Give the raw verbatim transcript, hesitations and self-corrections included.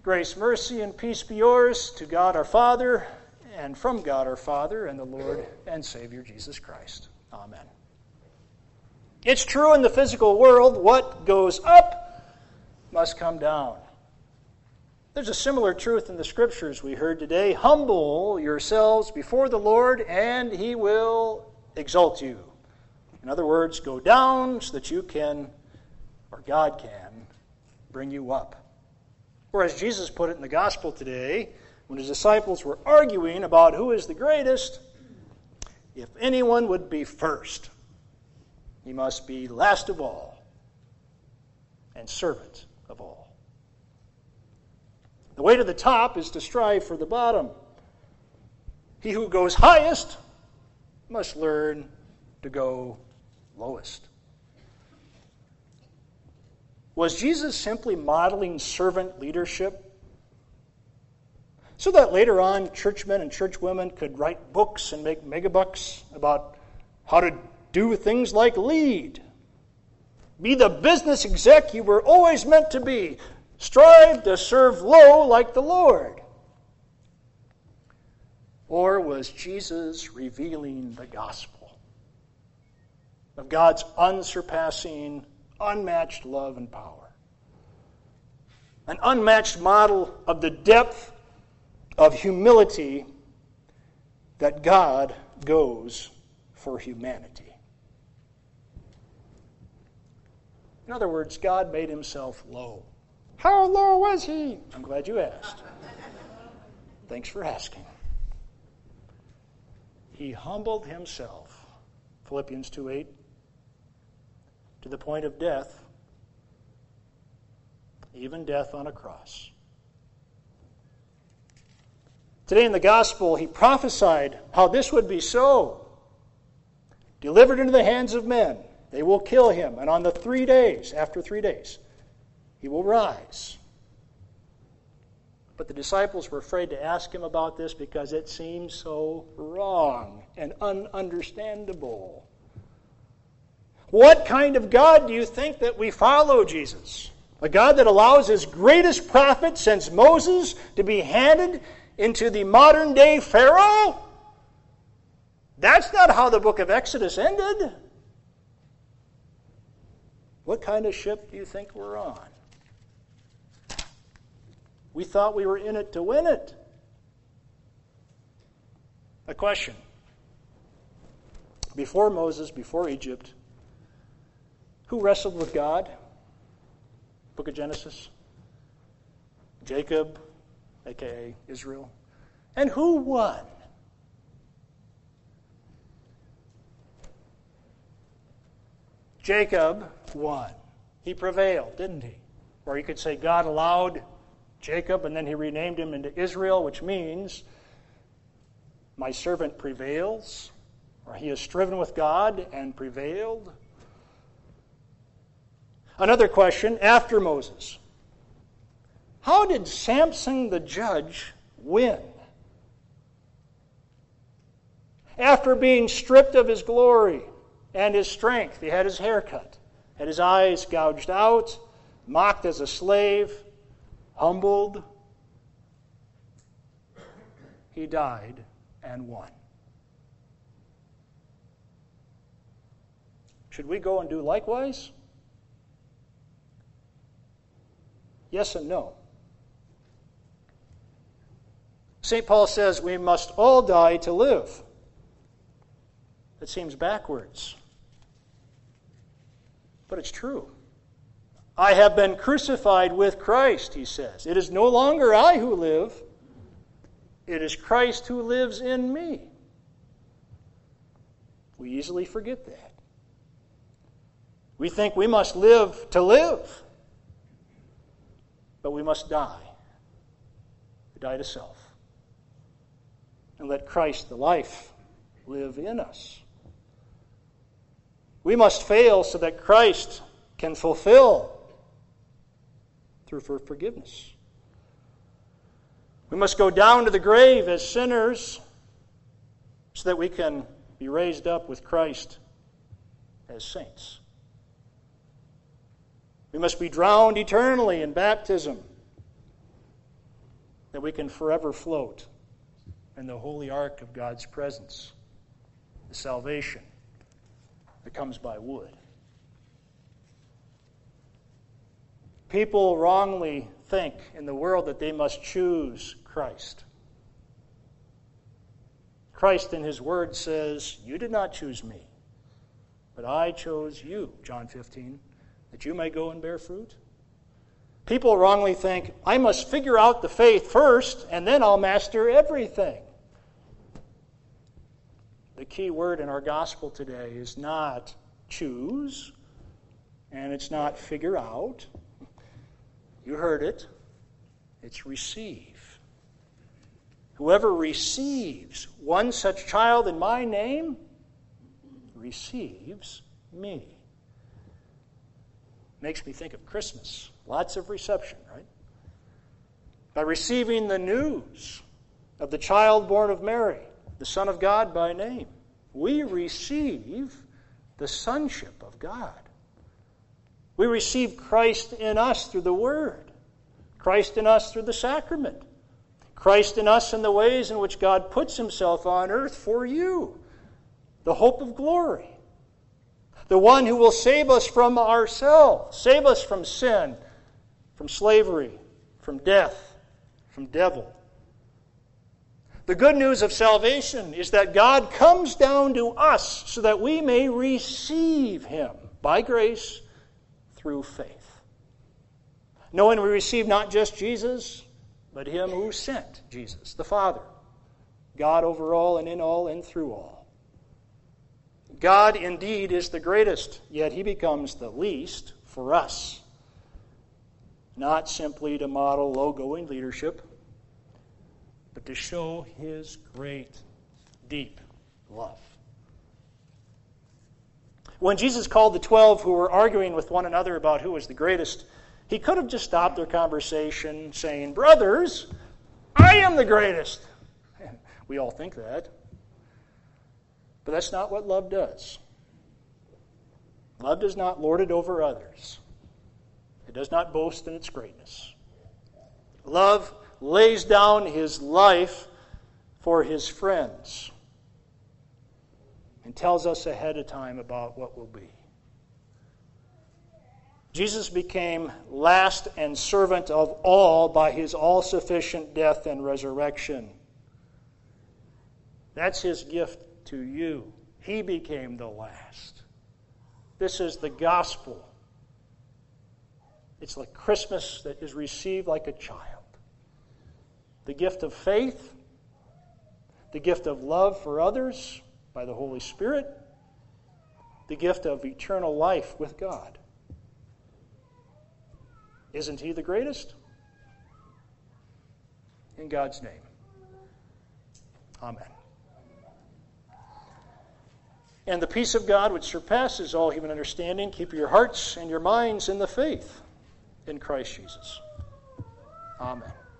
Grace, mercy, and peace be yours to God our Father, and from God our Father, and the Lord and Savior Jesus Christ. Amen. It's true in the physical world, what goes up must come down. There's a similar truth in the Scriptures we heard today. Humble yourselves before the Lord, and He will exalt you. In other words, go down so that you can, or God can, bring you up. Or as Jesus put it in the Gospel today, when His disciples were arguing about who is the greatest, if anyone would be first, he must be last of all and servant of all. The way to the top is to strive for the bottom. He who goes highest must learn to go lowest. Was Jesus simply modeling servant leadership so that later on churchmen and churchwomen could write books and make megabucks about how to do things like lead? Be the business exec you were always meant to be. Strive to serve low like the Lord. Or was Jesus revealing the gospel of God's unsurpassing, unmatched love and power? An unmatched model of the depth of humility that God goes for humanity. In other words, God made Himself low. How low was He? I'm glad you asked. Thanks for asking. He humbled Himself, Philippians two eight, to the point of death, even death on a cross. Today in the Gospel, He prophesied how this would be so. Delivered into the hands of men, they will kill Him, and on the three days, after three days, He will rise. But the disciples were afraid to ask Him about this because it seemed so wrong and ununderstandable. What kind of God do you think that we follow, Jesus? A God that allows His greatest prophet since Moses to be handed into the modern day Pharaoh? That's not how the book of Exodus ended. What kind of ship do you think we're on? We thought we were in it to win it. A question. Before Moses, before Egypt, who wrestled with God? Book of Genesis. Jacob, a k a. Israel. And who won? Jacob won. He prevailed, didn't he? Or you could say God allowed Jacob and then He renamed him into Israel, which means my servant prevails, or he has striven with God and prevailed. Another question after Moses. How did Samson the judge win? After being stripped of his glory and his strength, he had his hair cut, had his eyes gouged out, mocked as a slave, humbled. He died and won. Should we go and do likewise? Yes and no. Saint Paul says we must all die to live. That seems backwards. But it's true. I have been crucified with Christ, he says. It is no longer I who live. It is Christ who lives in me. We easily forget that. We think we must live to live. But we must die. Die to self. And let Christ, the life, live in us. We must fail so that Christ can fulfill through forgiveness. We must go down to the grave as sinners so that we can be raised up with Christ as saints. We must be drowned eternally in baptism that we can forever float in the holy ark of God's presence, the salvation that comes by wood. People wrongly think in the world that they must choose Christ. Christ in his word says, "You did not choose me, but I chose you," John fifteen, "that you may go and bear fruit." People wrongly think, I must figure out the faith first, and then I'll master everything. The key word in our gospel today is not choose, and it's not figure out. You heard it. It's receive. Whoever receives one such child in my name receives me. Makes me think of Christmas. Lots of reception, right? By receiving the news of the child born of Mary, the Son of God by name, we receive the sonship of God. We receive Christ in us through the Word, Christ in us through the sacrament, Christ in us in the ways in which God puts himself on earth for you, the hope of glory, the one who will save us from ourselves, save us from sin, from slavery, from death, from devil. The good news of salvation is that God comes down to us so that we may receive him by grace through faith. Knowing we receive not just Jesus, but him who sent Jesus, the Father, God over all and in all and through all. God indeed is the greatest, yet he becomes the least for us. Not simply to model low-going leadership, but to show his great, deep love. When Jesus called the twelve who were arguing with one another about who was the greatest, he could have just stopped their conversation saying, "Brothers, I am the greatest." We all think that. But that's not what love does. Love does not lord it over others. It does not boast in its greatness. Love lays down his life for his friends and tells us ahead of time about what will be. Jesus became last and servant of all by his all-sufficient death and resurrection. That's his gift to you. He became the last. This is the gospel. It's like Christmas that is received like a child. The gift of faith, the gift of love for others by the Holy Spirit, the gift of eternal life with God. Isn't he the greatest? In God's name. Amen. And the peace of God, which surpasses all human understanding, keep your hearts and your minds in the faith in Christ Jesus. Amen.